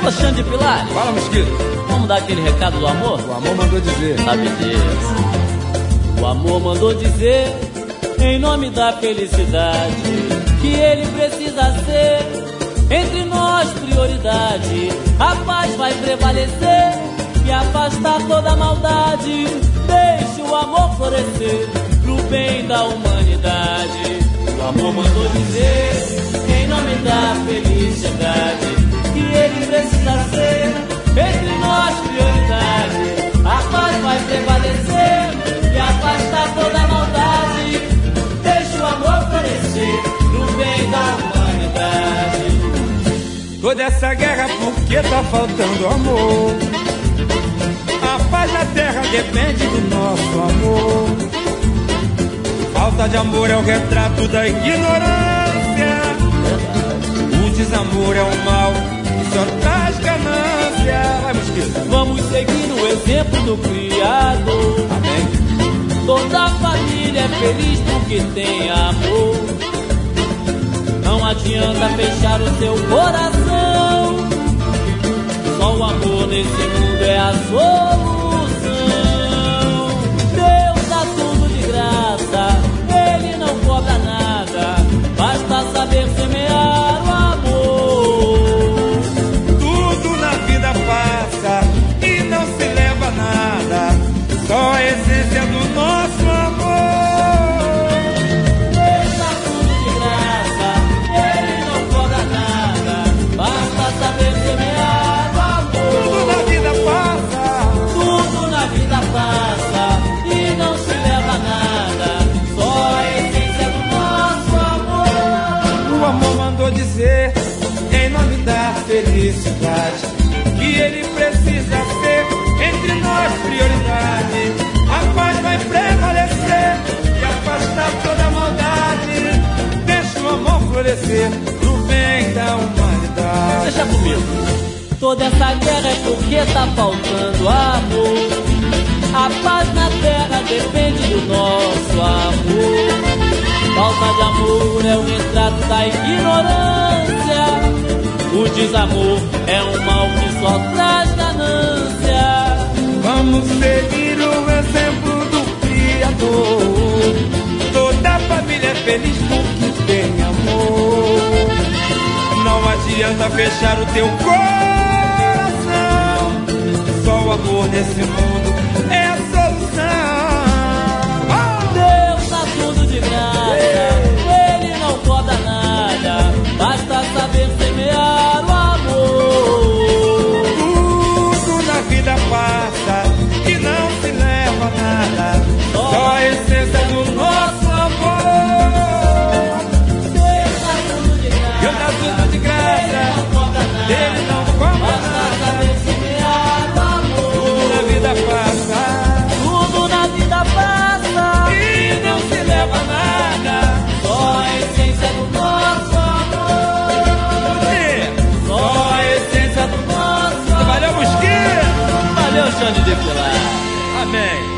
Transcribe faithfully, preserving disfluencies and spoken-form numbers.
Ô, Xande Pilar. Fala, Mosquito. Vamos dar aquele recado do amor? O amor mandou dizer. Sabe disso. O amor mandou dizer, em nome da felicidade, que ele precisa ser entre nós prioridade. A paz vai prevalecer e afastar toda a maldade. Deixe o amor florescer pro bem da humanidade. O amor mandou dizer, em nome da felicidade, que ele precisa ser entre nós prioridade. A paz vai prevalecer e afastar toda a maldade. Deixe o amor florescer pro bem da humanidade. Toda essa guerra porque tá faltando amor. A paz na terra depende do nosso amor. Falta de amor é o retrato da ignorância. O desamor é um mal que só traz ganância. Vai, Mosquito. Vamos seguir o exemplo do Criador. Amém. Toda a família é feliz porque tem amor. Não adianta fechar o seu coração. Só o amor nesse mundo é a solução. Deus dá tudo de graça, Ele não cobra nada. Basta saber semear o amor. Tudo na vida passa e não se leva nada. Só a essência do nosso amor. Deus dá tudo de graça, Ele não cobra nada. Basta saber semear o amor. Tudo na vida passa. Tudo na vida passa e não se leva nada. Só a essência do nosso amor. O amor mandou dizer, em nome da felicidade, que ele precisa ser entre nós prioridade. A paz vai prevalecer e afastar toda a maldade. Deixa o amor florescer pro bem da humanidade. Deixa comigo. Toda essa guerra é porque tá faltando amor. A paz na terra depende do nosso amor. Falta de amor é o retrato da ignorância. O desamor é um mal que só traz ganância. Vamos seguir o exemplo do Criador. Toda a família é feliz porque tem amor. Não adianta fechar o teu coração. Só o amor nesse mundo é a solução. Deus dá tudo de graça, Ele não cobra nada. Basta saber semear o amor. Tudo na vida passa e não se leva nada. Só a essência do nosso amor. Deus dá tudo de graça, Deus dá tudo de graça. Ele não cobra nada. Ele não cobra Basta nada. saber semear o amor. Tudo na vida passa Tudo na vida passa e não se leva nada. só a essência do nosso amor. Só a essência do nosso amor. Valeu, Mosquito. Valeu, Xande de Pilar. Amém.